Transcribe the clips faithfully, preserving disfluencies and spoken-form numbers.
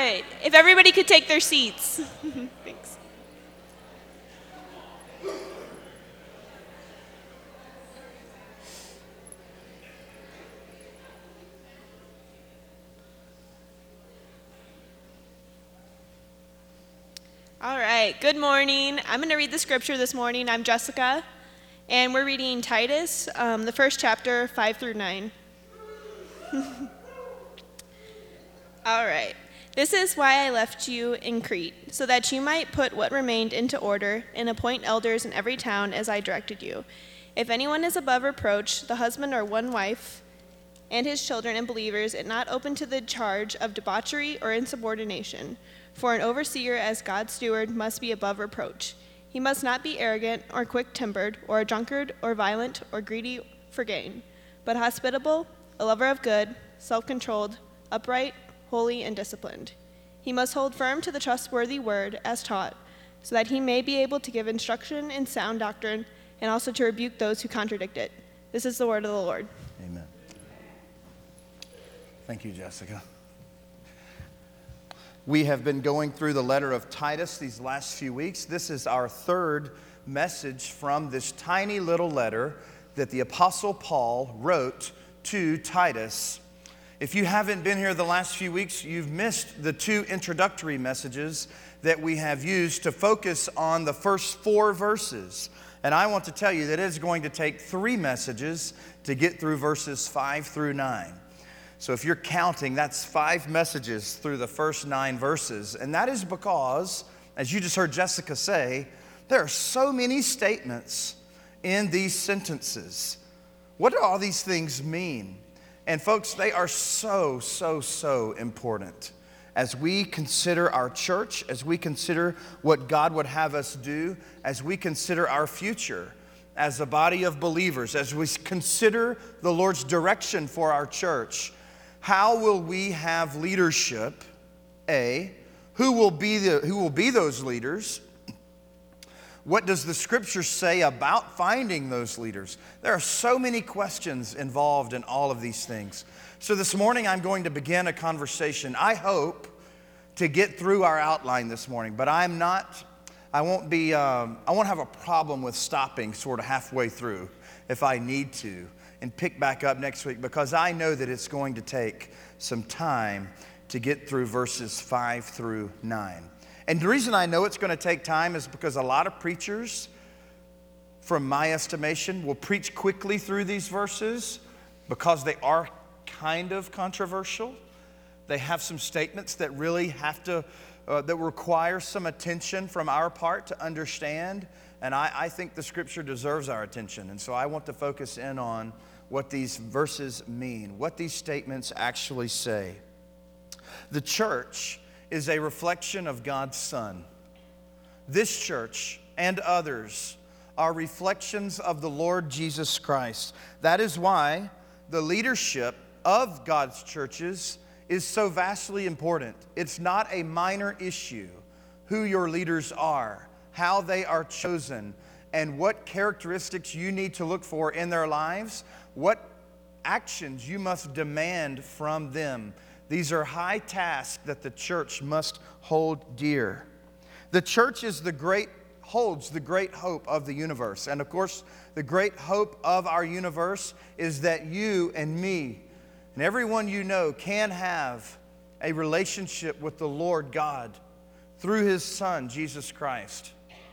right, if everybody could take their seats. Thanks. All right, good morning. I'm going to read the scripture this morning. I'm Jessica, and we're reading Titus, um, the first chapter, five through nine. All right. This is why I left you in Crete, so that you might put what remained into order and appoint elders in every town as I directed you. If anyone is above reproach, the husband or one wife, and his children and believers, are not open to the charge of debauchery or insubordination. For an overseer as God's steward must be above reproach. He must not be arrogant or quick-tempered or a drunkard or violent or greedy for gain, but hospitable, a lover of good, self-controlled, upright, holy, and disciplined. He must hold firm to the trustworthy word as taught, so that he may be able to give instruction in sound doctrine and also to rebuke those who contradict it. This is the word of the Lord. Amen. Thank you, Jessica. We have been going through the letter of Titus these last few weeks. This is our third message from this tiny little letter that the Apostle Paul wrote to Titus. If you haven't been here the last few weeks, you've missed the two introductory messages that we have used to focus on the first four verses. And I want to tell you that it is going to take three messages to get through verses five through nine. So if you're counting, that's five messages through the first nine verses. And that is because, as you just heard Jessica say, there are so many statements in these sentences. What do all these things mean? And folks, they are so, so, so important. As we consider our church, as we consider what God would have us do, as we consider our future as a body of believers, as we consider the Lord's direction for our church, how will we have leadership? A, who will be the who will be those leaders? What does the scripture say about finding those leaders? There are so many questions involved in all of these things. So this morning I'm going to begin a conversation. I hope to get through our outline this morning, but I'm not, I won't be, um, I won't have a problem with stopping sort of halfway through if I need to and pick back up next week, because I know that it's going to take some time to get through verses five through nine. And the reason I know it's going to take time is because a lot of preachers, from my estimation, will preach quickly through these verses because they are kind of controversial. They have some statements that really have to, uh, that require some attention from our part to understand. And I, I think the scripture deserves our attention. And so I want to focus in on what these verses mean, what these statements actually say. The church is a reflection of God's Son. This church and others are reflections of the Lord Jesus Christ. That is why the leadership of God's churches is so vastly important. It's not a minor issue who your leaders are, how they are chosen, and what characteristics you need to look for in their lives, what actions you must demand from them. These are high tasks that the church must hold dear. The church is the great, holds the great hope of the universe. And of course, the great hope of our universe is that you and me and everyone you know can have a relationship with the Lord God through His Son, Jesus Christ.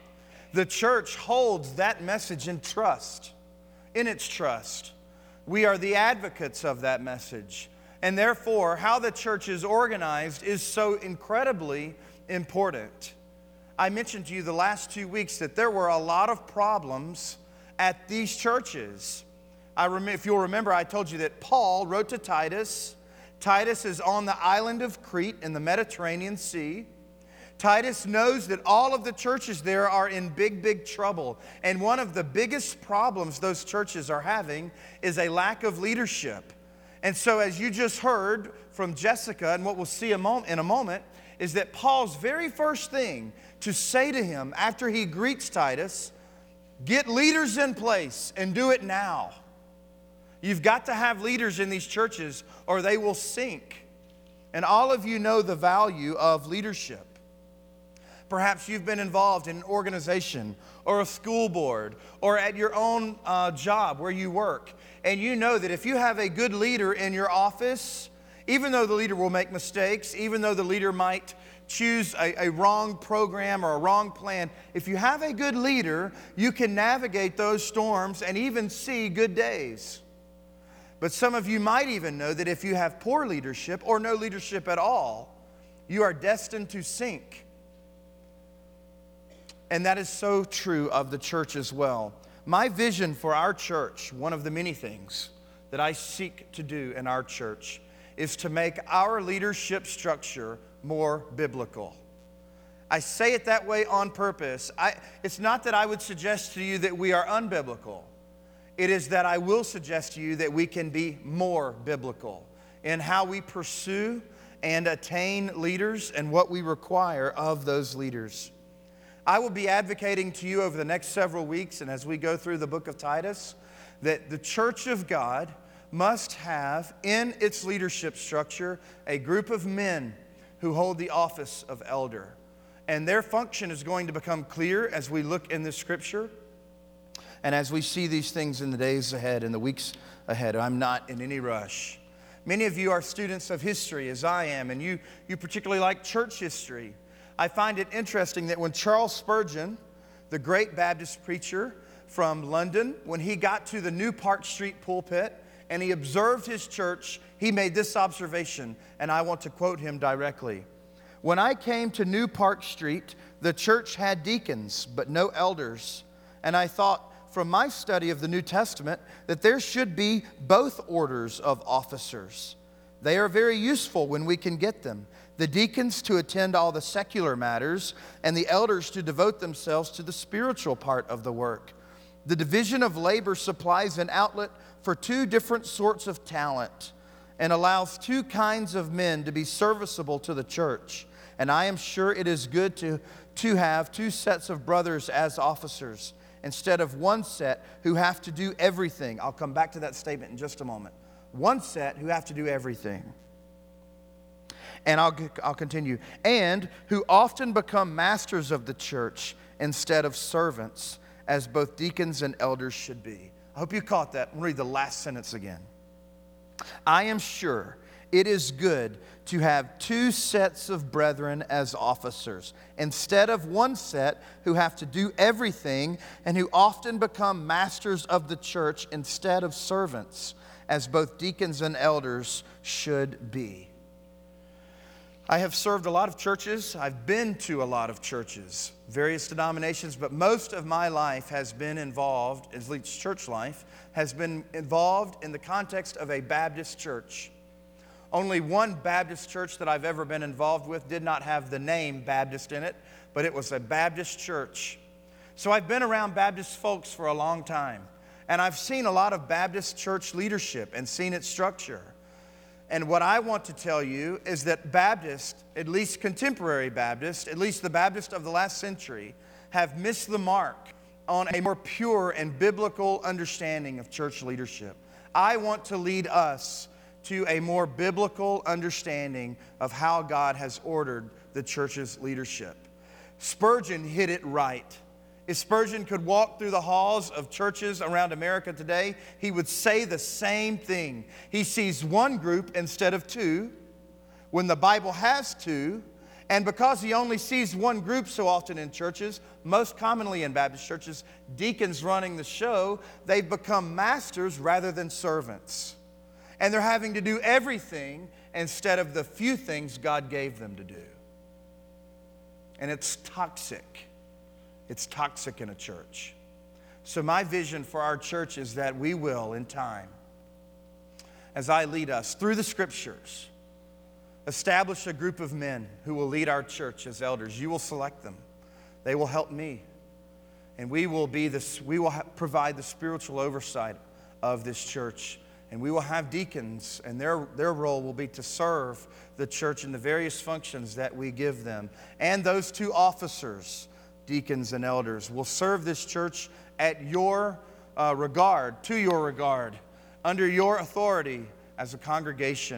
The church holds that message in trust, in its trust. We are the advocates of that message. And therefore, how the church is organized is so incredibly important. I mentioned to you the last two weeks that there were a lot of problems at these churches. I rem- if you'll remember, I told you that Paul wrote to Titus. Titus is on the island of Crete in the Mediterranean Sea. Titus knows that all of the churches there are in big, big trouble. And one of the biggest problems those churches are having is a lack of leadership. And so as you just heard from Jessica, and what we'll see a moment, in a moment, is that Paul's very first thing to say to him after he greets Titus, get leaders in place and do it now. You've got to have leaders in these churches or they will sink. And all of you know the value of leadership. Perhaps you've been involved in an organization or a school board or at your own uh, job where you work. And you know that if you have a good leader in your office, even though the leader will make mistakes, even though the leader might choose a, a wrong program or a wrong plan, if you have a good leader, you can navigate those storms and even see good days. But some of you might even know that if you have poor leadership or no leadership at all, you are destined to sink. And that is so true of the church as well. My vision for our church, one of the many things that I seek to do in our church, is to make our leadership structure more biblical. I say it that way on purpose. I, it's not that I would suggest to you that we are unbiblical. It is that I will suggest to you that we can be more biblical in how we pursue and attain leaders and what we require of those leaders. I will be advocating to you over the next several weeks and as we go through the book of Titus that the church of God must have in its leadership structure a group of men who hold the office of elder. And their function is going to become clear as we look in the scripture. And as we see these things in the days ahead, in the weeks ahead, I'm not in any rush. Many of you are students of history, as I am, and you, you particularly like church history. I find it interesting that when Charles Spurgeon, the great Baptist preacher from London, when he got to the New Park Street pulpit and he observed his church, he made this observation, and I want to quote him directly. When I came to New Park Street, the church had deacons, but no elders, and I thought, from my study of the New Testament, that there should be both orders of officers. They are very useful when we can get them. The deacons to attend all the secular matters, and the elders to devote themselves to the spiritual part of the work. The division of labor supplies an outlet for two different sorts of talent and allows two kinds of men to be serviceable to the church. And I am sure it is good to, to have two sets of brothers as officers, instead of one set who have to do everything. I'll come back to that statement in just a moment. One set who have to do everything. And I'll, I'll continue. And who often become masters of the church instead of servants, as both deacons and elders should be. I hope you caught that. I'm going to read the last sentence again. I am sure it is good to have two sets of brethren as officers, instead of one set who have to do everything and who often become masters of the church instead of servants, as both deacons and elders should be. I have served a lot of churches. I've been to a lot of churches, various denominations, but most of my life has been involved, at least church life, has been involved in the context of a Baptist church. Only one Baptist church that I've ever been involved with did not have the name Baptist in it, but it was a Baptist church. So I've been around Baptist folks for a long time, and I've seen a lot of Baptist church leadership and seen its structure. And what I want to tell you is that Baptist, at least contemporary Baptist, at least the Baptist of the last century, have missed the mark on a more pure and biblical understanding of church leadership. I want to lead us to a more biblical understanding of how God has ordered the church's leadership. Spurgeon hit it right. If Spurgeon could walk through the halls of churches around America today, he would say the same thing. He sees one group instead of two, when the Bible has two, and because he only sees one group so often in churches, most commonly in Baptist churches, deacons running the show, they've become masters rather than servants. And they're having to do everything instead of the few things God gave them to do. And it's toxic. It's toxic in a church. So my vision for our church is that we will, in time, as I lead us through the scriptures, establish a group of men who will lead our church as elders. You will select them. They will help me. And we will be this, we will ha- provide the spiritual oversight of this church. And we will have deacons, and their, their role will be to serve the church in the various functions that we give them. And those two officers, deacons and elders, will serve this church at your uh, regard, to your regard, under your authority as a congregation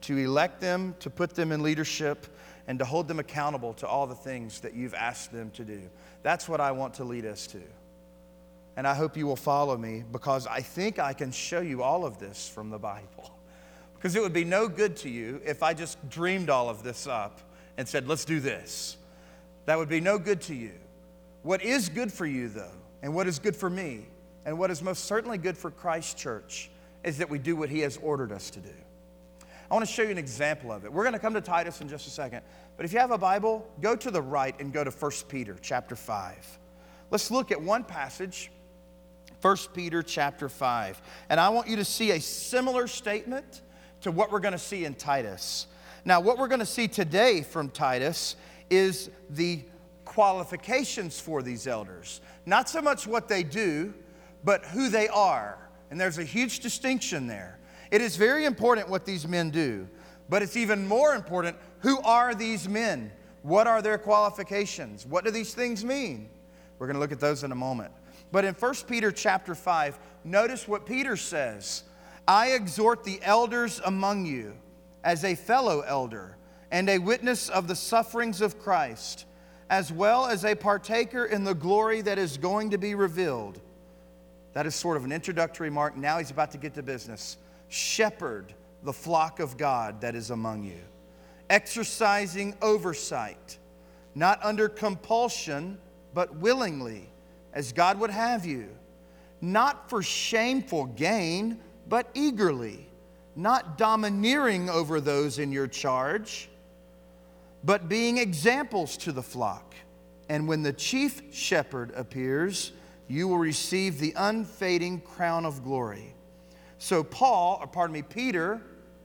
to elect them, to put them in leadership, and to hold them accountable to all the things that you've asked them to do. That's what I want to lead us to. And I hope you will follow me, because I think I can show you all of this from the Bible. Because it would be no good to you if I just dreamed all of this up and said, let's do this. That would be no good to you. What is good for you, though, and what is good for me, and what is most certainly good for Christ Church, is that we do what He has ordered us to do. I want to show you an example of it. We're going to come to Titus in just a second. But if you have a Bible, go to the right and go to First Peter chapter five. Let's look at one passage, First Peter chapter five. And I want you to see a similar statement to what we're going to see in Titus. Now, what we're going to see today from Titus is the qualifications for these elders. Not so much what they do, but who they are. And there's a huge distinction there. It is very important what these men do, but it's even more important, who are these men? What are their qualifications? What do these things mean? We're going to look at those in a moment. But in First Peter chapter five, notice what Peter says. I exhort the elders among you as a fellow elder and a witness of the sufferings of Christ, as well as a partaker in the glory that is going to be revealed. That is sort of an introductory remark. Now he's about to get to business. Shepherd the flock of God that is among you, exercising oversight, not under compulsion, but willingly, as God would have you, not for shameful gain, but eagerly, not domineering over those in your charge, but being examples to the flock. And when the chief shepherd appears, you will receive the unfading crown of glory. So Paul, or pardon me, Peter,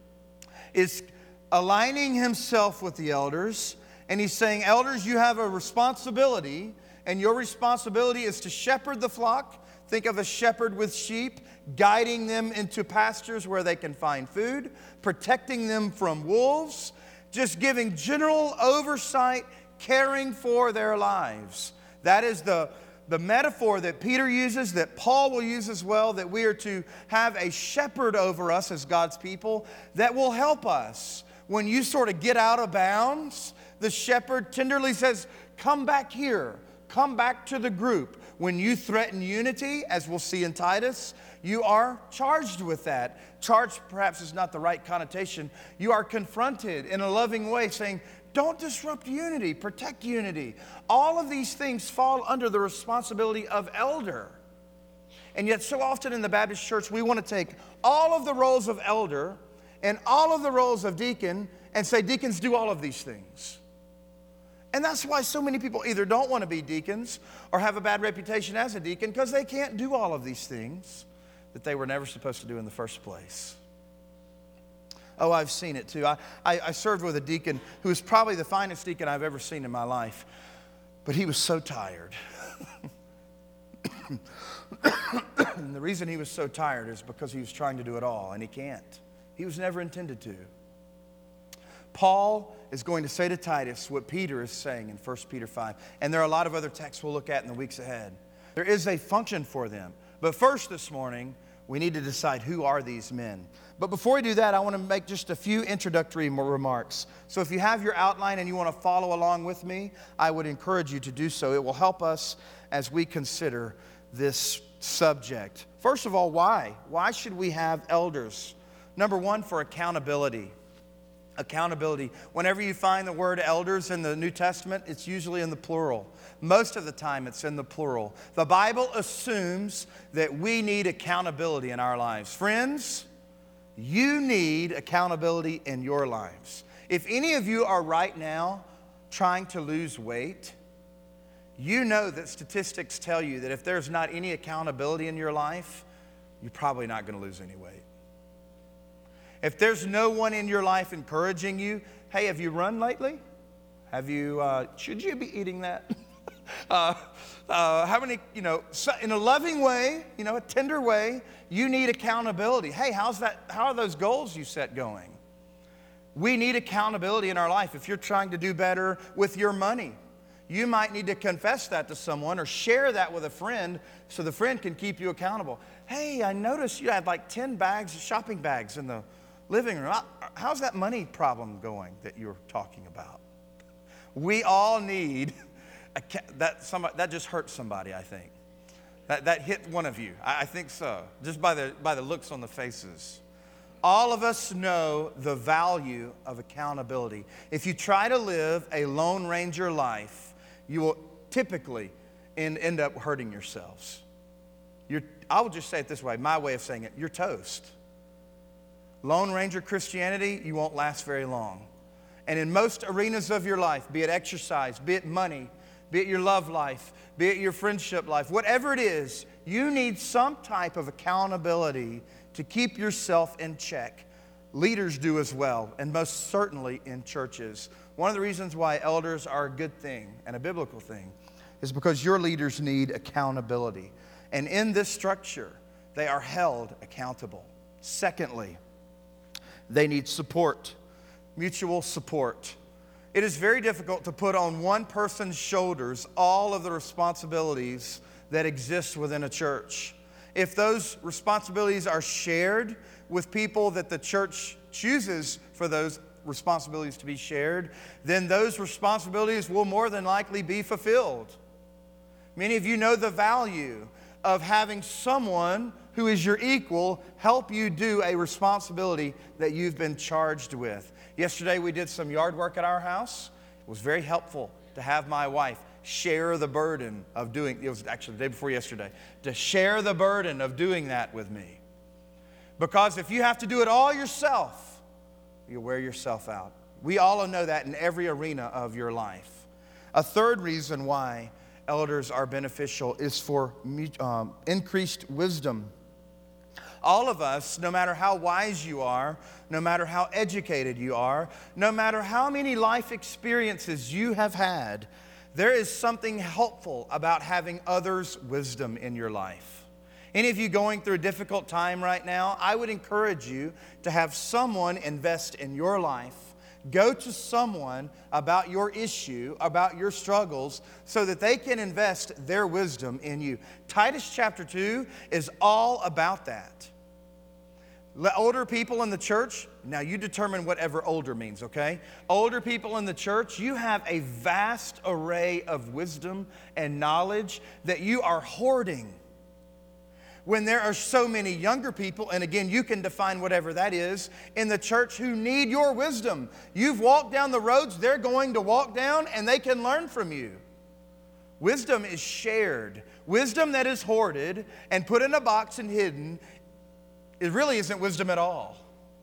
is aligning himself with the elders, and he's saying, elders, you have a responsibility, and your responsibility is to shepherd the flock. Think of a shepherd with sheep, guiding them into pastures where they can find food, protecting them from wolves, just giving general oversight, caring for their lives. That is the The metaphor that Peter uses, that Paul will use as well, that we are to have a shepherd over us as God's people that will help us. When you sort of get out of bounds, the shepherd tenderly says, come back here, come back to the group. When you threaten unity, as we'll see in Titus, you are charged with that. Charged perhaps is not the right connotation. You are confronted in a loving way, saying, don't disrupt unity, protect unity. All of these things fall under the responsibility of elder. And yet so often in the Baptist church, we want to take all of the roles of elder and all of the roles of deacon and say deacons do all of these things. And that's why so many people either don't want to be deacons or have a bad reputation as a deacon, because they can't do all of these things that they were never supposed to do in the first place. Oh, I've seen it too. I, I, I served with a deacon who was probably the finest deacon I've ever seen in my life. But he was so tired. And the reason he was so tired is because he was trying to do it all, and he can't. He was never intended to. Paul is going to say to Titus what Peter is saying in First Peter five. And there are a lot of other texts we'll look at in the weeks ahead. There is a function for them. But first this morning, we need to decide who are these men. But before we do that, I want to make just a few introductory remarks. So if you have your outline and you want to follow along with me, I would encourage you to do so. It will help us as we consider this subject. First of all, why? Why should we have elders? Number one, for accountability. Accountability. Whenever you find the word elders in the New Testament, it's usually in the plural. Most of the time, it's in the plural. The Bible assumes that we need accountability in our lives. Friends, you need accountability in your lives. If any of you are right now trying to lose weight, you know that statistics tell you that if there's not any accountability in your life, you're probably not going to lose any weight. If there's no one in your life encouraging you, hey, have you run lately? Have you, uh, should you be eating that? uh, uh, how many, you know, in a loving way, you know, a tender way, you need accountability. Hey, how's that, how are those goals you set going? We need accountability in our life. If you're trying to do better with your money, you might need to confess that to someone or share that with a friend so the friend can keep you accountable. Hey, I noticed you had like ten bags, shopping bags in the living room. How's that money problem going that you're talking about? We all need, a, that, somebody, that just hurt somebody, I think. That, that hit one of you. I, I think so, just by the, by the looks on the faces. All of us know the value of accountability. If you try to live a Lone Ranger life, you will typically end, end up hurting yourselves. You're, I will just say it this way, my way of saying it, you're toast. Lone Ranger Christianity, you won't last very long. And in most arenas of your life, be it exercise, be it money, be it your love life, be it your friendship life, whatever it is, you need some type of accountability to keep yourself in check. Leaders do as well, and most certainly in churches. One of the reasons why elders are a good thing and a biblical thing is because your leaders need accountability. And in this structure, they are held accountable. Secondly, they need support, mutual support. It is very difficult to put on one person's shoulders all of the responsibilities that exist within a church. If those responsibilities are shared with people that the church chooses for those responsibilities to be shared, then those responsibilities will more than likely be fulfilled. Many of you know the value of having someone who is your equal help you do a responsibility that you've been charged with. Yesterday we did some yard work at our house. It was very helpful to have my wife share the burden of doing, it was actually the day before yesterday, to share the burden of doing that with me. Because if you have to do it all yourself, you'll wear yourself out. We all know that in every arena of your life. A third reason why elders are beneficial is for um, increased wisdom. All of us, no matter how wise you are, no matter how educated you are, no matter how many life experiences you have had, there is something helpful about having others' wisdom in your life. Any of you going through a difficult time right now, I would encourage you to have someone invest in your life. Go to someone about your issue, about your struggles, so that they can invest their wisdom in you. Titus chapter two is all about that. Older people in the church, now you determine whatever older means, okay? Older people in the church, you have a vast array of wisdom and knowledge that you are hoarding. When there are so many younger people, and again, you can define whatever that is, in the church who need your wisdom. You've walked down the roads they're going to walk down, and they can learn from you. Wisdom is shared. Wisdom that is hoarded and put in a box and hidden, it really isn't wisdom at all.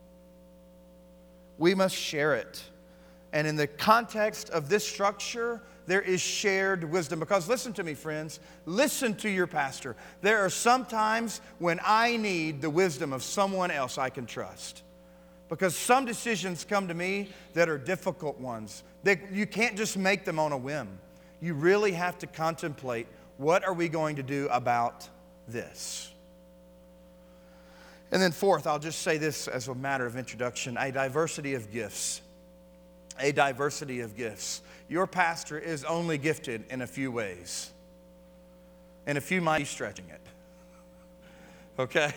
We must share it. And in the context of this structure, there is shared wisdom. Because listen to me, friends. Listen to your pastor. There are some times when I need the wisdom of someone else I can trust. Because some decisions come to me that are difficult ones. They, you can't just make them on a whim. You really have to contemplate, what are we going to do about this? And then fourth, I'll just say this as a matter of introduction, a diversity of gifts. A diversity of gifts. Your pastor is only gifted in a few ways. And a few might be stretching it. Okay?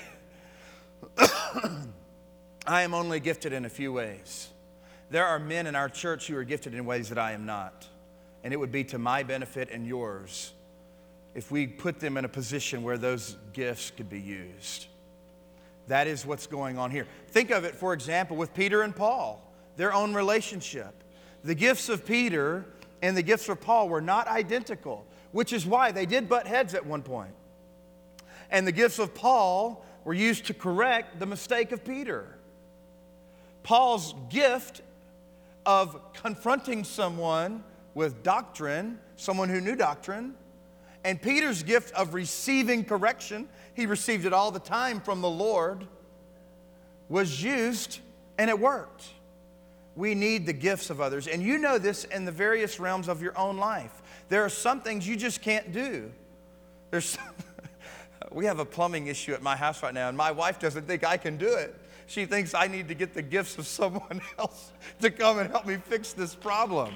I am only gifted in a few ways. There are men in our church who are gifted in ways that I am not. And it would be to my benefit and yours if we put them in a position where those gifts could be used. That is what's going on here. Think of it, for example, with Peter and Paul, their own relationship. The gifts of Peter and the gifts of Paul were not identical, which is why they did butt heads at one point. And the gifts of Paul were used to correct the mistake of Peter. Paul's gift of confronting someone with doctrine, someone who knew doctrine, and Peter's gift of receiving correction, he received it all the time from the Lord, was used and it worked. We need the gifts of others. And you know this in the various realms of your own life. There are some things you just can't do. There's some, we have a plumbing issue at my house right now, and my wife doesn't think I can do it. She thinks I need to get the gifts of someone else to come and help me fix this problem.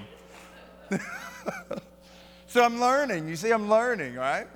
So I'm learning. You see, I'm learning, right?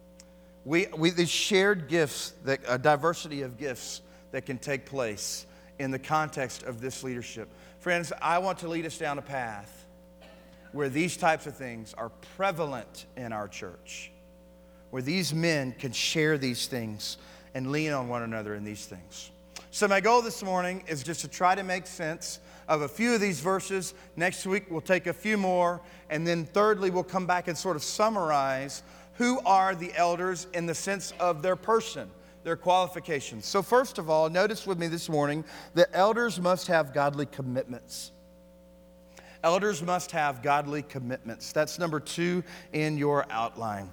We, we these shared gifts, that, a diversity of gifts that can take place in the context of this leadership. Friends, I want to lead us down a path where these types of things are prevalent in our church, where these men can share these things and lean on one another in these things. So my goal this morning is just to try to make sense of a few of these verses. Next week we'll take a few more, and then thirdly we'll come back and sort of summarize who are the elders in the sense of their person, their qualifications. So first of all, notice with me this morning that elders must have godly commitments. Elders must have godly commitments. That's number two in your outline.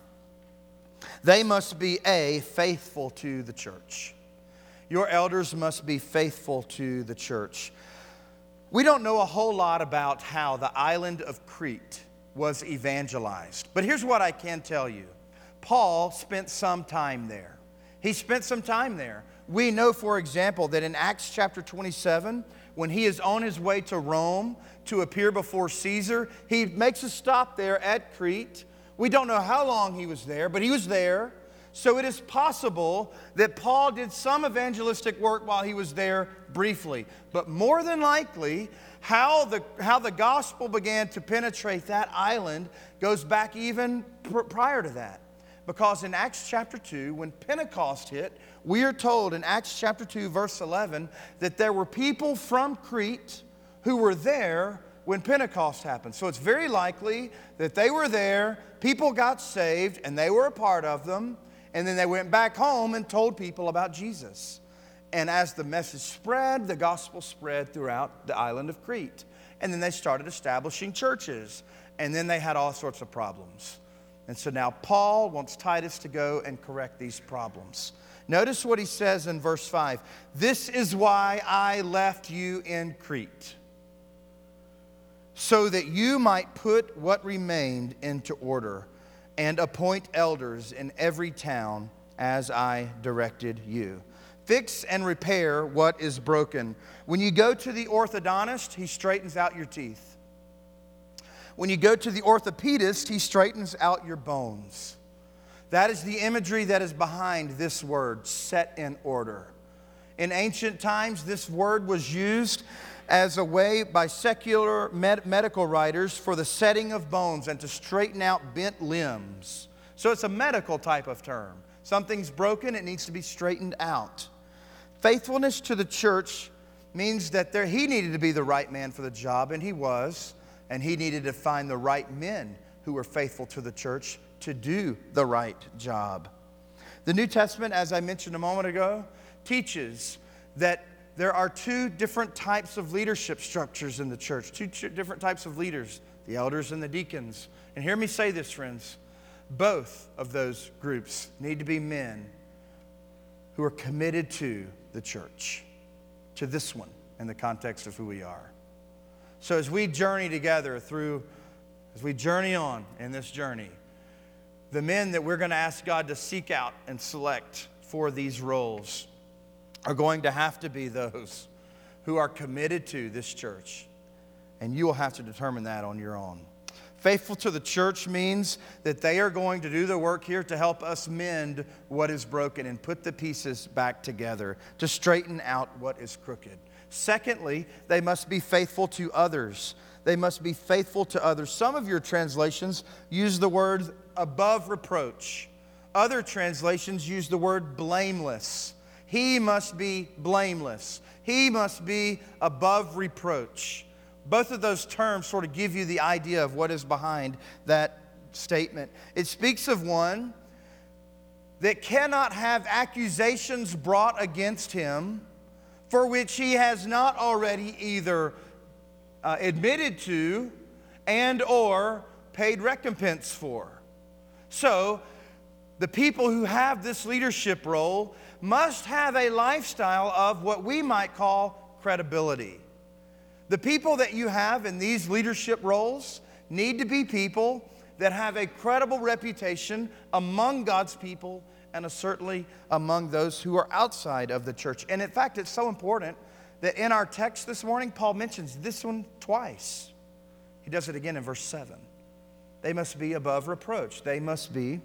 They must be, A, faithful to the church. Your elders must be faithful to the church. We don't know a whole lot about how the island of Crete was evangelized. But here's what I can tell you. Paul spent some time there. He spent some time there. We know, for example, that in Acts chapter twenty-seven, when he is on his way to Rome to appear before Caesar, he makes a stop there at Crete. We don't know how long he was there, but he was there. So it is possible that Paul did some evangelistic work while he was there briefly. But more than likely, how the, how the gospel began to penetrate that island goes back even pr- prior to that. Because in Acts chapter two, when Pentecost hit, we are told in Acts chapter two, verse eleven, that there were people from Crete who were there when Pentecost happened. So it's very likely that they were there, people got saved, and they were a part of them, and then they went back home and told people about Jesus. And as the message spread, the gospel spread throughout the island of Crete. And then they started establishing churches, and then they had all sorts of problems. And so now Paul wants Titus to go and correct these problems. Notice what he says in verse five. This is why I left you in Crete, so that you might put what remained into order and appoint elders in every town as I directed you. Fix and repair what is broken. When you go to the orthodontist, he straightens out your teeth. When you go to the orthopedist, he straightens out your bones. That is the imagery that is behind this word, set in order. In ancient times, this word was used as a way by secular med- medical writers for the setting of bones and to straighten out bent limbs. So it's a medical type of term. Something's broken, it needs to be straightened out. Faithfulness to the church means that there, he needed to be the right man for the job, and he was. And he needed to find the right men who were faithful to the church to do the right job. The New Testament, as I mentioned a moment ago, teaches that there are two different types of leadership structures in the church, two different types of leaders, the elders and the deacons. And hear me say this, friends. Both of those groups need to be men who are committed to the church, to this one in the context of who we are. So as we journey together through, as we journey on in this journey, the men that we're going to ask God to seek out and select for these roles are going to have to be those who are committed to this church. And you will have to determine that on your own. Faithful to the church means that they are going to do the work here to help us mend what is broken and put the pieces back together, to straighten out what is crooked. Secondly, they must be faithful to others. They must be faithful to others. Some of your translations use the word above reproach. Other translations use the word blameless. He must be blameless. He must be above reproach. Both of those terms sort of give you the idea of what is behind that statement. It speaks of one that cannot have accusations brought against him for which he has not already either uh, admitted to and or paid recompense for. So, the people who have this leadership role must have a lifestyle of what we might call credibility. The people that you have in these leadership roles need to be people that have a credible reputation among God's people and certainly among those who are outside of the church. And in fact, it's so important that in our text this morning, Paul mentions this one twice. He does it again in verse seven. They must be above reproach. They must be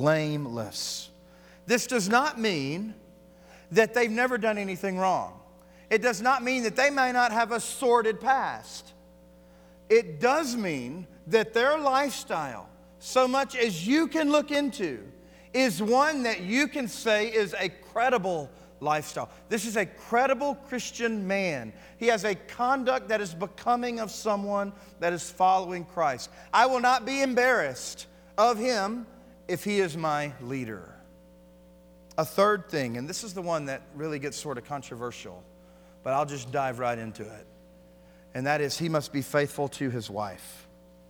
blameless. This does not mean that they've never done anything wrong. It does not mean that they may not have a sordid past. It does mean that their lifestyle, so much as you can look into, is one that you can say is a credible lifestyle. This is a credible Christian man. He has a conduct that is becoming of someone that is following Christ. I will not be embarrassed of him if he is my leader. A third thing, and this is the one that really gets sort of controversial, but I'll just dive right into it. And that is, he must be faithful to his wife.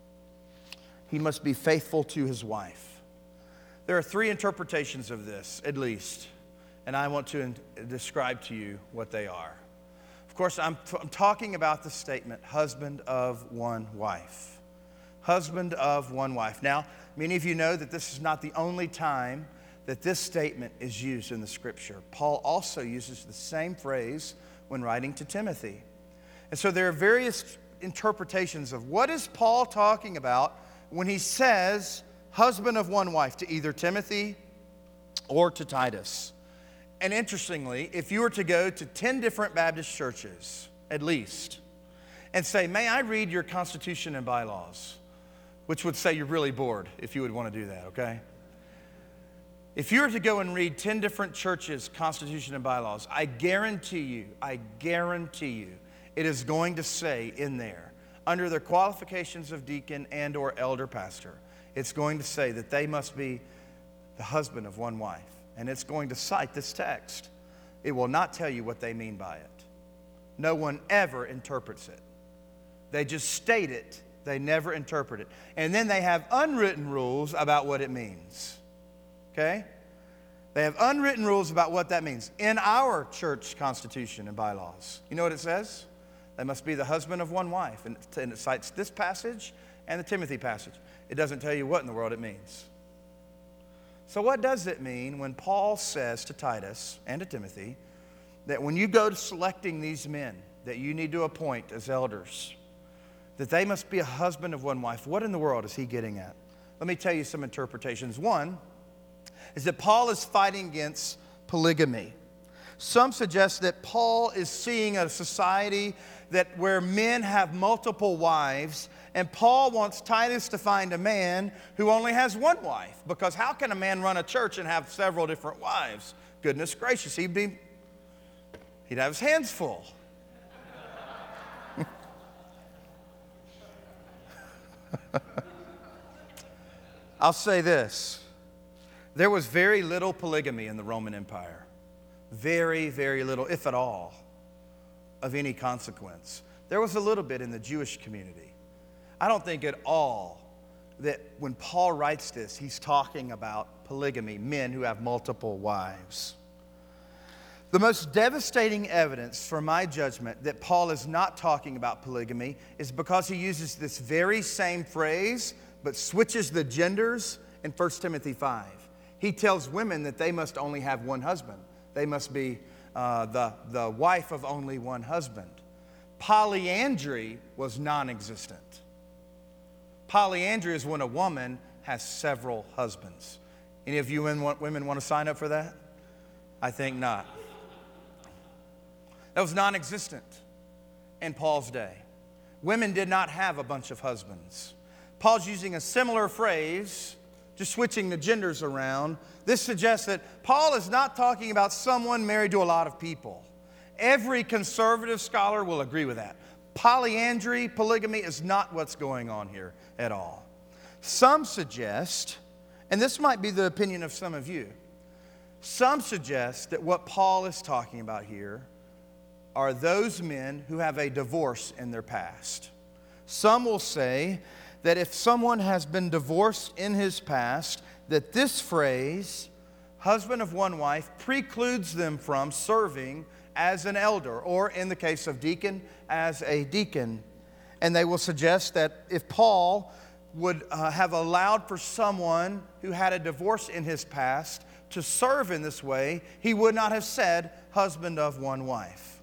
He must be faithful to his wife. There are three interpretations of this, at least, and I want to in- describe to you what they are. Of course, I'm, t- I'm talking about the statement, husband of one wife. Husband of one wife. Now, many of you know that this is not the only time that this statement is used in the Scripture. Paul also uses the same phrase when writing to Timothy. And so there are various interpretations of what is Paul talking about when he says husband of one wife to either Timothy or to Titus. And interestingly, if you were to go to ten different Baptist churches, at least, and say, may I read your constitution and bylaws? Which would say you're really bored if you would want to do that, okay? If you were to go and read ten different churches' constitution and bylaws, I guarantee you, I guarantee you, it is going to say in there, under the qualifications of deacon and or elder pastor, it's going to say that they must be the husband of one wife. And it's going to cite this text. It will not tell you what they mean by it. No one ever interprets it. They just state it. They never interpret it. And then they have unwritten rules about what it means. Okay? They have unwritten rules about what that means. In our church constitution and bylaws, you know what it says? They must be the husband of one wife. And it cites this passage and the Timothy passage. It doesn't tell you what in the world it means. So what does it mean when Paul says to Titus and to Timothy that when you go to selecting these men that you need to appoint as elders, that they must be a husband of one wife? What in the world is he getting at? Let me tell you some interpretations. One is that Paul is fighting against polygamy. Some suggest that Paul is seeing a society that where men have multiple wives, and Paul wants Titus to find a man who only has one wife. Because how can a man run a church and have several different wives? Goodness gracious, he'd be, he'd have his hands full. I'll say this. There was very little polygamy in the Roman Empire. Very, very little, if at all, of any consequence. There was a little bit in the Jewish community. I don't think at all that when Paul writes this, he's talking about polygamy, men who have multiple wives. The most devastating evidence for my judgment that Paul is not talking about polygamy is because he uses this very same phrase, but switches the genders in First Timothy five. He tells women that they must only have one husband. They must be uh, the, the wife of only one husband. Polyandry was non-existent. Polyandry is when a woman has several husbands. Any of you women want, women want to sign up for that? I think not. That was non-existent in Paul's day. Women did not have a bunch of husbands. Paul's using a similar phrase, just switching the genders around. This suggests that Paul is not talking about someone married to a lot of people. Every conservative scholar will agree with that. Polyandry, polygamy is not what's going on here at all. Some suggest, and this might be the opinion of some of you, some suggest that what Paul is talking about here are those men who have a divorce in their past. Some will say that if someone has been divorced in his past, that this phrase, husband of one wife, precludes them from serving as an elder, or in the case of deacon, as a deacon. And they will suggest that if Paul would uh, have allowed for someone who had a divorce in his past to serve in this way, he would not have said husband of one wife.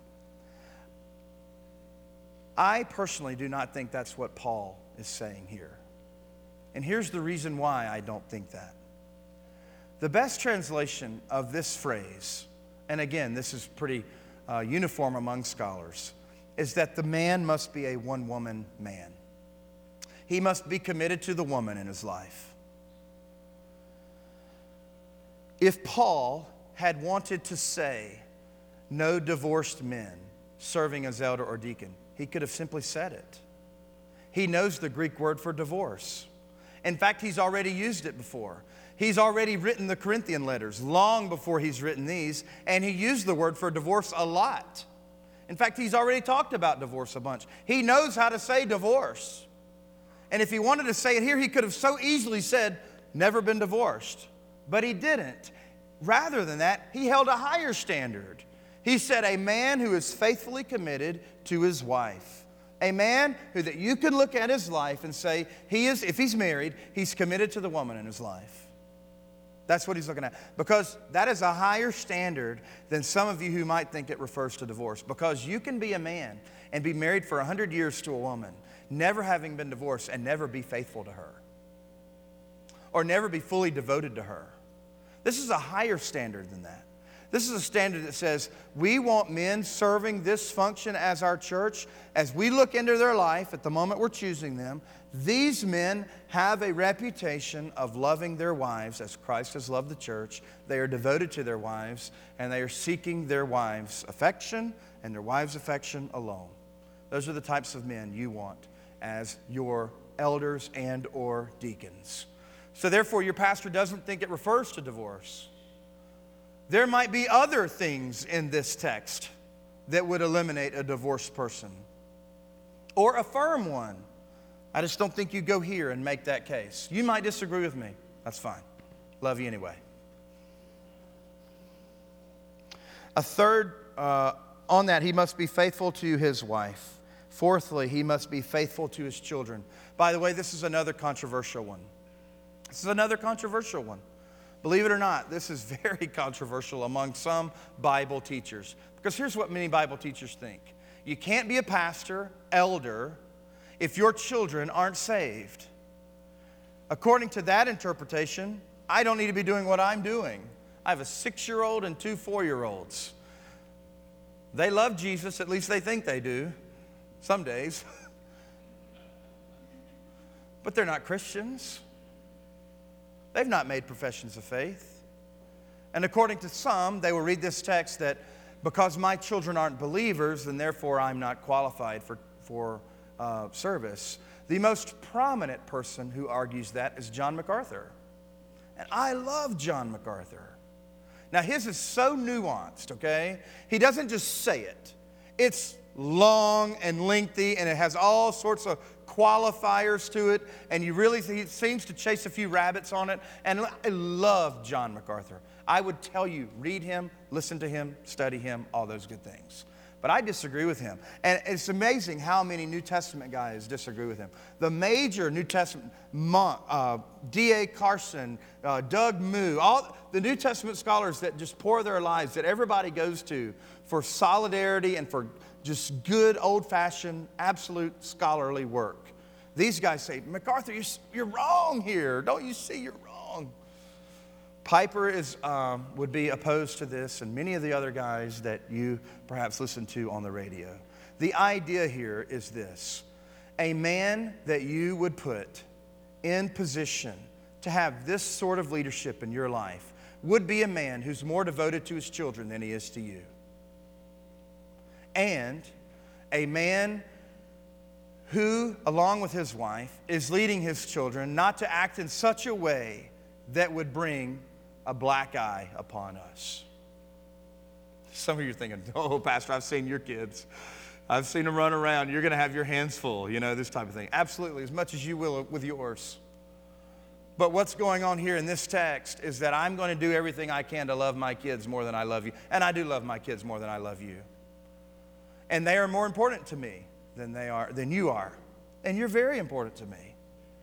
I personally do not think that's what Paul is saying here. And here's the reason why I don't think that. The best translation of this phrase, and again, this is pretty uh, uniform among scholars, is that the man must be a one-woman man. He must be committed to the woman in his life. If Paul had wanted to say no divorced men serving as elder or deacon, he could have simply said it. He knows the Greek word for divorce. In fact, he's already used it before. He's already written the Corinthian letters long before he's written these, and he used the word for divorce a lot. In fact, he's already talked about divorce a bunch. He knows how to say divorce. And if he wanted to say it here, he could have so easily said, never been divorced. But he didn't. Rather than that, he held a higher standard. He said, a man who is faithfully committed to his wife. A man who that you can look at his life and say, he is, if he's married, he's committed to the woman in his life. That's what he's looking at. Because that is a higher standard than some of you who might think it refers to divorce. Because you can be a man and be married for one hundred years to a woman, never having been divorced, and never be faithful to her. Or never be fully devoted to her. This is a higher standard than that. This is a standard that says we want men serving this function as our church. As we look into their life at the moment we're choosing them, these men have a reputation of loving their wives as Christ has loved the church. They are devoted to their wives, and they are seeking their wives' affection and their wives' affection alone. Those are the types of men you want as your elders and or deacons. So therefore, your pastor doesn't think it refers to divorce. There might be other things in this text that would eliminate a divorced person or affirm one. I just don't think you go here and make that case. You might disagree with me. That's fine. Love you anyway. A third, uh, on that, he must be faithful to his wife. Fourthly, he must be faithful to his children. By the way, this is another controversial one. This is another controversial one. Believe it or not, this is very controversial among some Bible teachers. Because here's what many Bible teachers think. You can't be a pastor, elder, if your children aren't saved. According to that interpretation, I don't need to be doing what I'm doing. I have a six-year-old and two four-year-olds. They love Jesus, at least they think they do, some days. But they're not Christians. They've not made professions of faith. And according to some, they will read this text that because my children aren't believers, then therefore I'm not qualified for, for uh, service. The most prominent person who argues that is John MacArthur. And I love John MacArthur. Now his is so nuanced, okay? He doesn't just say it. It's long and lengthy, and it has all sorts of qualifiers to it, and you really he seems to chase a few rabbits on it. And I love John MacArthur. I would tell you, read him, listen to him, study him, all those good things. But I disagree with him. And it's amazing how many New Testament guys disagree with him. The major New Testament, uh, D A Carson, uh, Doug Moo, all the New Testament scholars that just pour their lives, that everybody goes to for solidarity and for just good, old-fashioned, absolute scholarly work. These guys say, MacArthur, you're, you're wrong here. Don't you see you're wrong? Piper is, um, would be opposed to this, and many of the other guys that you perhaps listen to on the radio. The idea here is this. A man that you would put in position to have this sort of leadership in your life would be a man who's more devoted to his children than he is to you. And a man who, along with his wife, is leading his children not to act in such a way that would bring a black eye upon us. Some of you are thinking, oh, Pastor, I've seen your kids. I've seen them run around. You're going to have your hands full, you know, this type of thing. Absolutely, as much as you will with yours. But what's going on here in this text is that I'm going to do everything I can to love my kids more than I love you. And I do love my kids more than I love you. And they are more important to me than they are, than you are. And you're very important to me.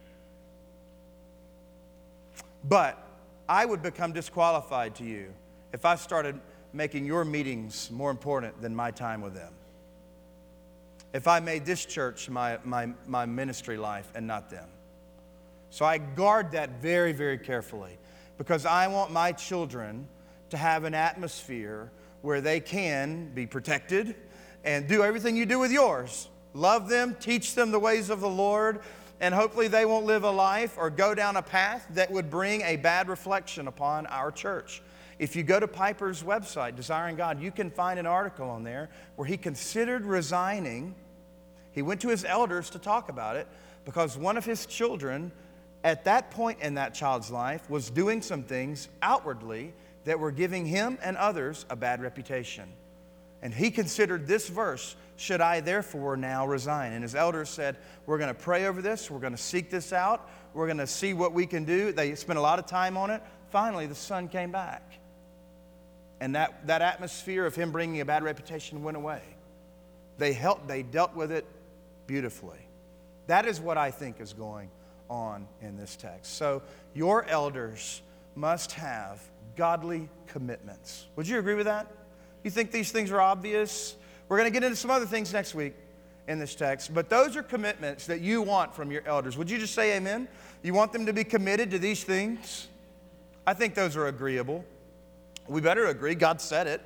But I would become disqualified to you if I started making your meetings more important than my time with them. If I made this church my, my, my ministry life and not them. So I guard that very, very carefully, because I want my children to have an atmosphere where they can be protected and do everything you do with yours. Love them, teach them the ways of the Lord, and hopefully they won't live a life or go down a path that would bring a bad reflection upon our church. If you go to Piper's website, Desiring God, you can find an article on there where he considered resigning. He went to his elders to talk about it because one of his children at that point in that child's life was doing some things outwardly that were giving him and others a bad reputation. And he considered this verse, should I therefore now resign? And his elders said, we're going to pray over this. We're going to seek this out. We're going to see what we can do. They spent a lot of time on it. Finally, the son came back. And that, that atmosphere of him bringing a bad reputation went away. They helped, they dealt with it beautifully. That is what I think is going on in this text. So your elders must have godly commitments. Would you agree with that? You think these things are obvious? We're going to get into some other things next week in this text, but those are commitments that you want from your elders. Would you just say amen? You want them to be committed to these things? I think those are agreeable. We better agree. God said it.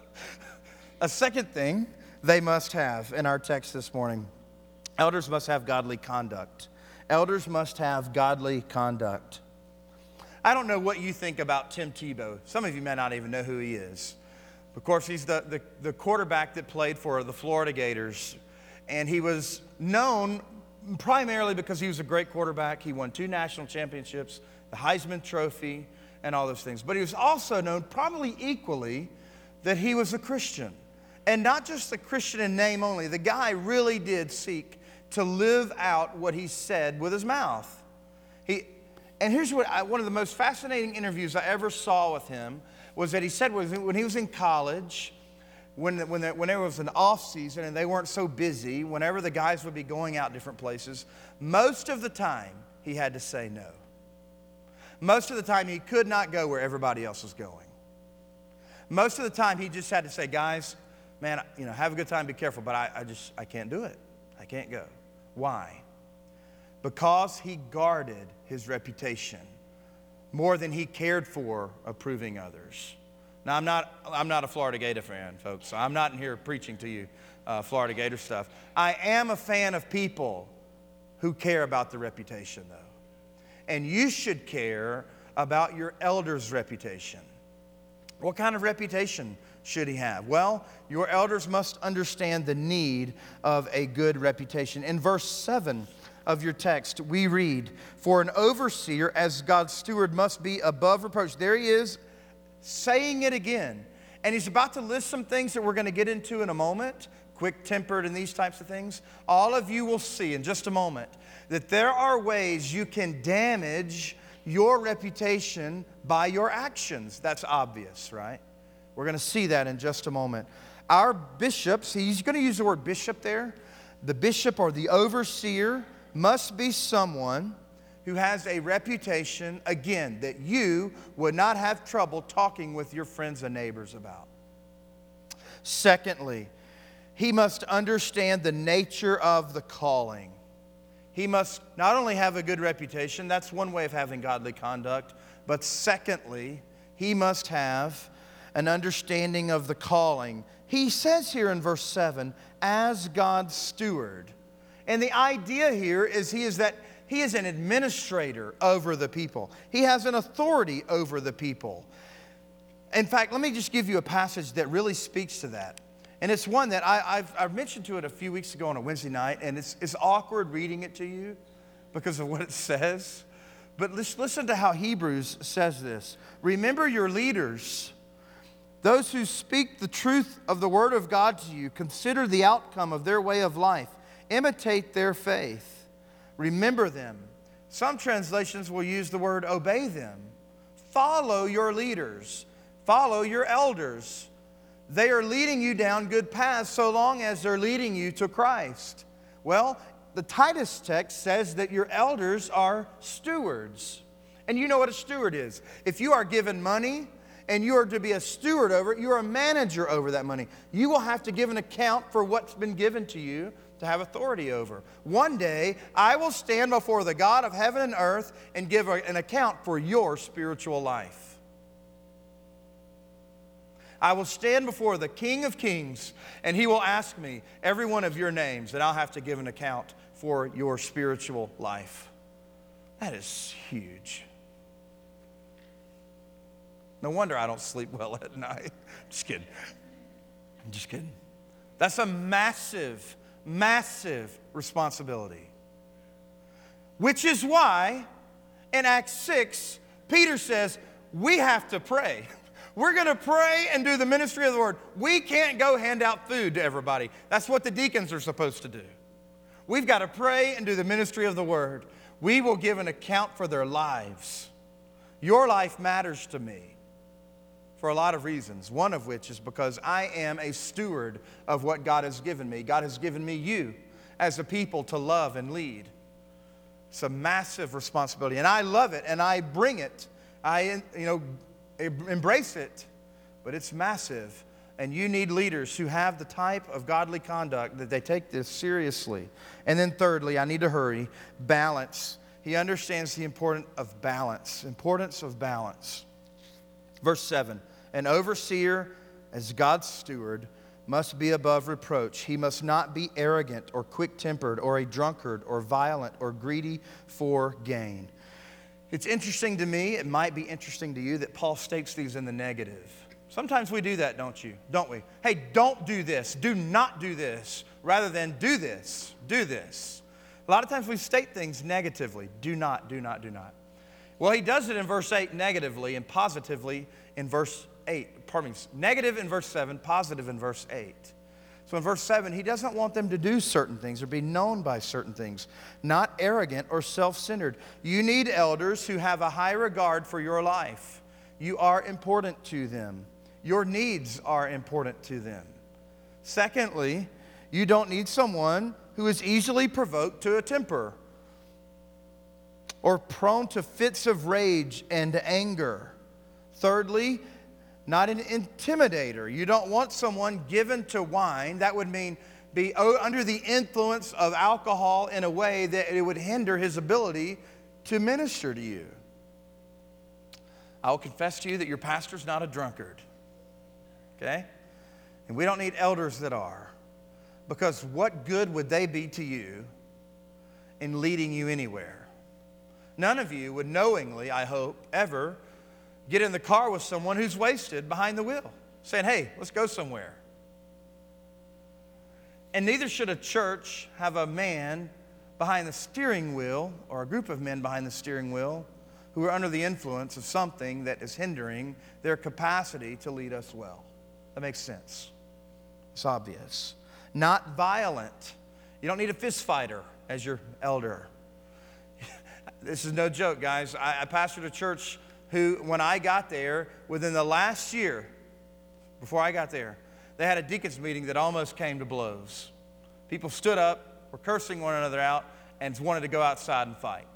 A second thing they must have in our text this morning, elders must have godly conduct. Elders must have godly conduct. I don't know what you think about Tim Tebow. Some of you may not even know who he is. Of course, he's the, the, the quarterback that played for the Florida Gators. And he was known primarily because he was a great quarterback. He won two national championships, the Heisman Trophy, and all those things. But he was also known probably equally that he was a Christian. And not just a Christian in name only. The guy really did seek to live out what he said with his mouth. He, and here's what I, one of the most fascinating interviews I ever saw with him was that he said when he was in college, when, when, the, when there was an off season and they weren't so busy, whenever the guys would be going out different places, most of the time he had to say no. Most of the time he could not go where everybody else was going. Most of the time he just had to say, guys, man, you know, have a good time, be careful, but I, I just, I can't do it. I can't go. Why? Because he guarded his reputation more than he cared for approving others. Now, I'm not, I'm not a Florida Gator fan, folks, so I'm not in here preaching to you uh, Florida Gator stuff. I am a fan of people who care about the reputation, though. And you should care about your elder's reputation. What kind of reputation should he have? Well, your elders must understand the need of a good reputation. In verse seven of your text, we read, for an overseer as God's steward must be above reproach. There he is saying it again. And he's about to list some things that we're going to get into in a moment, quick-tempered and these types of things. All of you will see in just a moment that there are ways you can damage your reputation by your actions. That's obvious, right? We're going to see that in just a moment. Our bishops, he's going to use the word bishop there. The bishop or the overseer must be someone who has a reputation, again, that you would not have trouble talking with your friends and neighbors about. Secondly, he must understand the nature of the calling. He must not only have a good reputation, that's one way of having godly conduct, but secondly, he must have an understanding of the calling. He says here in verse seven, as God's steward. And the idea here is he is that he is an administrator over the people. He has an authority over the people. In fact, let me just give you a passage that really speaks to that. And it's one that I, I've, I've mentioned to it a few weeks ago on a Wednesday night, and it's, it's awkward reading it to you because of what it says. But let's listen to how Hebrews says this. Remember your leaders, those who speak the truth of the word of God to you. Consider the outcome of their way of life. Imitate their faith. Remember them. Some translations will use the word obey them. Follow your leaders. Follow your elders. They are leading you down good paths so long as they're leading you to Christ. Well, the Titus text says that your elders are stewards. And you know what a steward is. If you are given money and you are to be a steward over it, you are a manager over that money. You will have to give an account for what's been given to you to have authority over. One day, I will stand before the God of heaven and earth and give an account for your spiritual life. I will stand before the King of Kings, and he will ask me every one of your names, and I'll have to give an account for your spiritual life. That is huge. No wonder I don't sleep well at night. Just kidding. I'm just kidding. That's a massive, massive responsibility. Which is why in Acts six, Peter says, we have to pray. We're going to pray and do the ministry of the word. We can't go hand out food to everybody. That's what the deacons are supposed to do. We've got to pray and do the ministry of the word. We will give an account for their lives. Your life matters to me for a lot of reasons, one of which is because I am a steward of what God has given me. God has given me you as a people to love and lead. It's a massive responsibility, and I love it, and I bring it. I, you know, embrace it, but it's massive, and you need leaders who have the type of godly conduct that they take this seriously. And then thirdly, I need to hurry, balance. He understands the importance of balance, importance of balance. Verse seven, an overseer as God's steward must be above reproach. He must not be arrogant or quick-tempered or a drunkard or violent or greedy for gain. It's interesting to me, it might be interesting to you, that Paul states these in the negative. Sometimes we do that, don't you? Don't we? Hey, don't do this. Do not do this. Rather than do this, do this. A lot of times we state things negatively. Do not, do not, do not. Well, he does it in verse eight negatively and positively in verse eight. Pardon me, negative in verse seven, positive in verse eight. So in verse seven, he doesn't want them to do certain things or be known by certain things. Not arrogant or self-centered. You need elders who have a high regard for your life. You are important to them. Your needs are important to them. Secondly, you don't need someone who is easily provoked to a temper or prone to fits of rage and anger. Thirdly, not an intimidator. You don't want someone given to wine. That would mean be under the influence of alcohol in a way that it would hinder his ability to minister to you. I will confess to you that your pastor's not a drunkard. Okay? And we don't need elders that are. Because what good would they be to you in leading you anywhere? None of you would knowingly, I hope, ever get in the car with someone who's wasted behind the wheel, saying, hey, let's go somewhere. And neither should a church have a man behind the steering wheel or a group of men behind the steering wheel who are under the influence of something that is hindering their capacity to lead us well. That makes sense. It's obvious. Not violent. You don't need a fist fighter as your elder. This is no joke, guys. I, I pastored a church who, when I got there, within the last year, before I got there, they had a deacons meeting that almost came to blows. People stood up, were cursing one another out, and wanted to go outside and fight.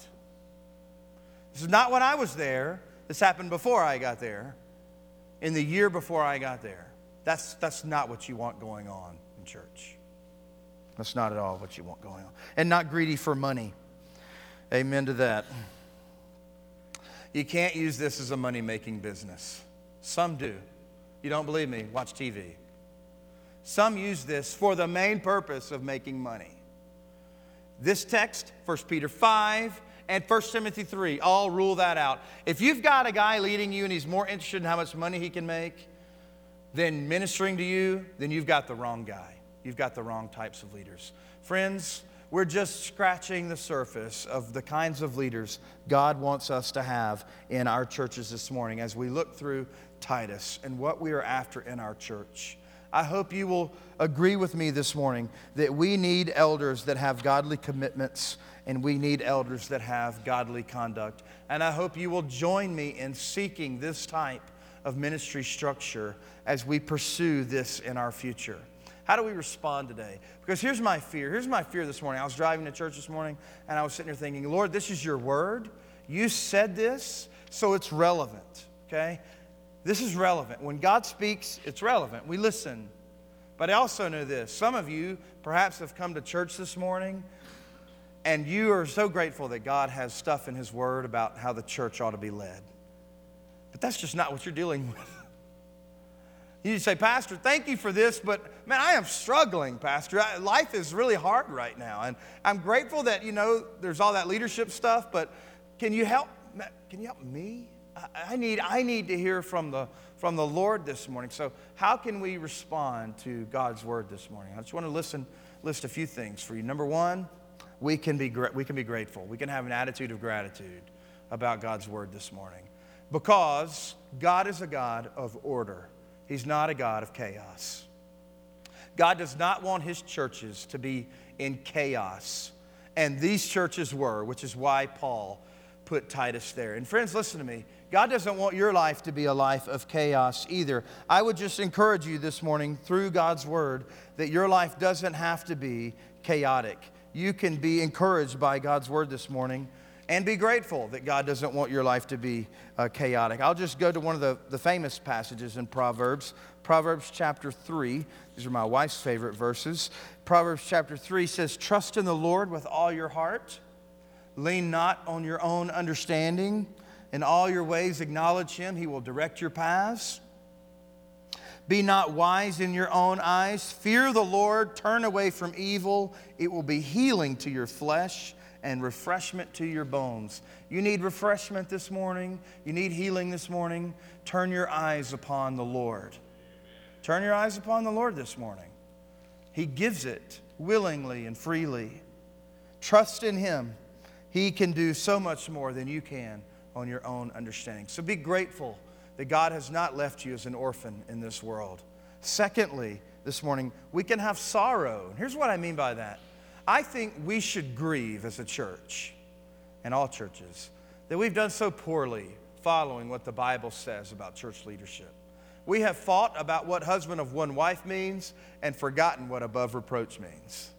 This is not when I was there. This happened before I got there, in the year before I got there. That's, that's not what you want going on in church. That's not at all what you want going on. And not greedy for money. Amen to that. You can't use this as a money-making business. Some do. You don't believe me? Watch T V. Some use this for the main purpose of making money. This text, First Peter five and First Timothy three, all rule that out. If you've got a guy leading you and he's more interested in how much money he can make than ministering to you, then you've got the wrong guy. You've got the wrong types of leaders. Friends, we're just scratching the surface of the kinds of leaders God wants us to have in our churches this morning as we look through Titus and what we are after in our church. I hope you will agree with me this morning that we need elders that have godly commitments and we need elders that have godly conduct. And I hope you will join me in seeking this type of ministry structure as we pursue this in our future. How do we respond today? Because here's my fear. Here's my fear this morning. I was driving to church this morning, and I was sitting there thinking, Lord, this is your word. You said this, so it's relevant, okay? This is relevant. When God speaks, it's relevant. We listen. But I also know this. Some of you perhaps have come to church this morning, and you are so grateful that God has stuff in His word about how the church ought to be led. But that's just not what you're dealing with. You need to say, Pastor, thank you for this, but man, I am struggling, Pastor. I, life is really hard right now. And I'm grateful that, you know, there's all that leadership stuff, but can you help, can you help me? I, I need, I need to hear from the, from the Lord this morning. So how can we respond to God's word this morning? I just want to listen, list a few things for you. Number one, we can be, we can be grateful. We can have an attitude of gratitude about God's word this morning because God is a God of order. He's not a God of chaos. God does not want his churches to be in chaos. And these churches were, which is why Paul put Titus there. And friends, listen to me. God doesn't want your life to be a life of chaos either. I would just encourage you this morning through God's word that your life doesn't have to be chaotic. You can be encouraged by God's word this morning and be grateful that God doesn't want your life to be uh, chaotic. I'll just go to one of the, the famous passages in Proverbs. Proverbs chapter three. These are my wife's favorite verses. Proverbs chapter three says, trust in the Lord with all your heart. Lean not on your own understanding. In all your ways acknowledge him. He will direct your paths. Be not wise in your own eyes. Fear the Lord. Turn away from evil. It will be healing to your flesh and refreshment to your bones. You need refreshment this morning. You need healing this morning. Turn your eyes upon the Lord. Turn your eyes upon the Lord this morning. He gives it willingly and freely. Trust in him. He can do so much more than you can on your own understanding. So be grateful that God has not left you as an orphan in this world. Secondly, this morning, we can have sorrow. And here's what I mean by that. I think we should grieve as a church, and all churches, that we've done so poorly following what the Bible says about church leadership. We have fought about what husband of one wife means and forgotten what above reproach means.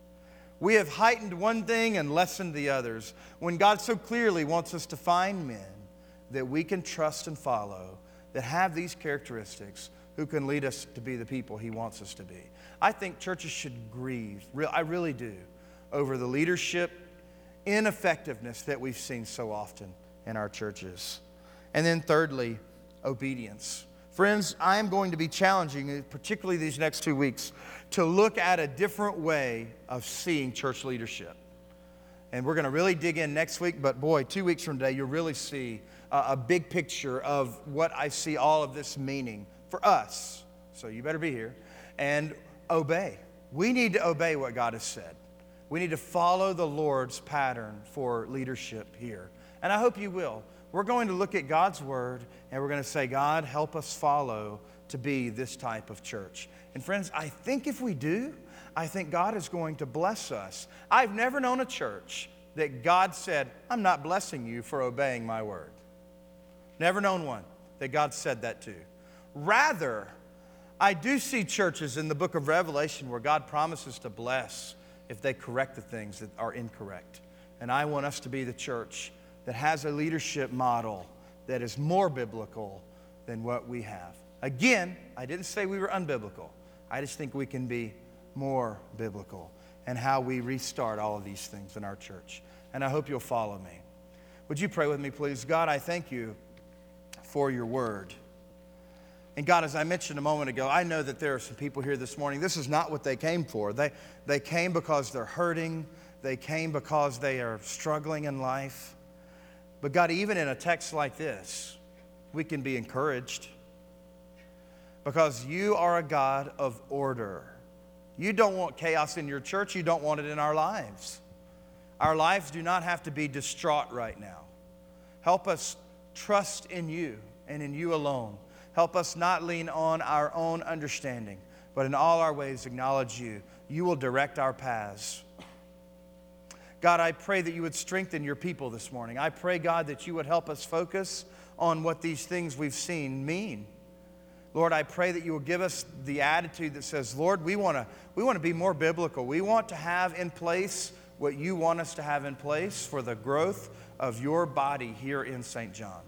We have heightened one thing and lessened the others when God so clearly wants us to find men that we can trust and follow that have these characteristics who can lead us to be the people he wants us to be. I think churches should grieve, I really do, over the leadership ineffectiveness that we've seen so often in our churches. And then thirdly, obedience. Friends, I am going to be challenging you, particularly these next two weeks, to look at a different way of seeing church leadership. And we're going to really dig in next week, but boy, two weeks from today, you'll really see a, a big picture of what I see all of this meaning for us. So you better be here and obey. We need to obey what God has said. We need to follow the Lord's pattern for leadership here. And I hope you will. We're going to look at God's word and we're going to say, God, help us follow to be this type of church. And friends, I think if we do, I think God is going to bless us. I've never known a church that God said, I'm not blessing you for obeying my word. Never known one that God said that to. Rather, I do see churches in the book of Revelation where God promises to bless if they correct the things that are incorrect. And I want us to be the church that has a leadership model that is more biblical than what we have. Again, I didn't say we were unbiblical. I just think we can be more biblical and how we restart all of these things in our church. And I hope you'll follow me. Would you pray with me, please? God, I thank you for your word. And God, as I mentioned a moment ago, I know that there are some people here this morning. This is not what they came for. They, they came because they're hurting. They came because they are struggling in life. But God, even in a text like this, we can be encouraged because you are a God of order. You don't want chaos in your church. You don't want it in our lives. Our lives do not have to be distraught right now. Help us trust in you and in you alone. Help us not lean on our own understanding, but in all our ways acknowledge you. You will direct our paths. God, I pray that you would strengthen your people this morning. I pray, God, that you would help us focus on what these things we've seen mean. Lord, I pray that you will give us the attitude that says, Lord, we want to we want to be more biblical. We want to have in place what you want us to have in place for the growth of your body here in Saint John.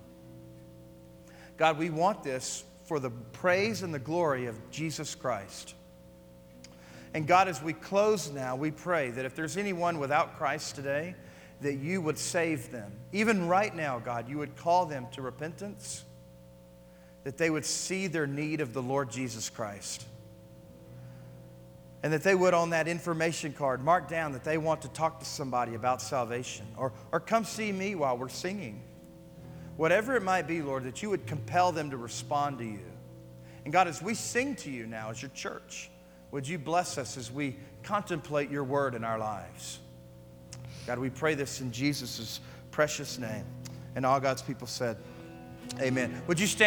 God, we want this for the praise and the glory of Jesus Christ. And God, as we close now, we pray that if there's anyone without Christ today, that you would save them. Even right now, God, you would call them to repentance. that they would see their need of the Lord Jesus Christ. And that they would, on that information card, mark down that they want to talk to somebody about salvation, or, or come see me while we're singing. Whatever it might be, Lord, that you would compel them to respond to you. And God, as we sing to you now as your church, would you bless us as we contemplate your word in our lives? God, we pray this in Jesus' precious name. And all God's people said, amen. Would you stand?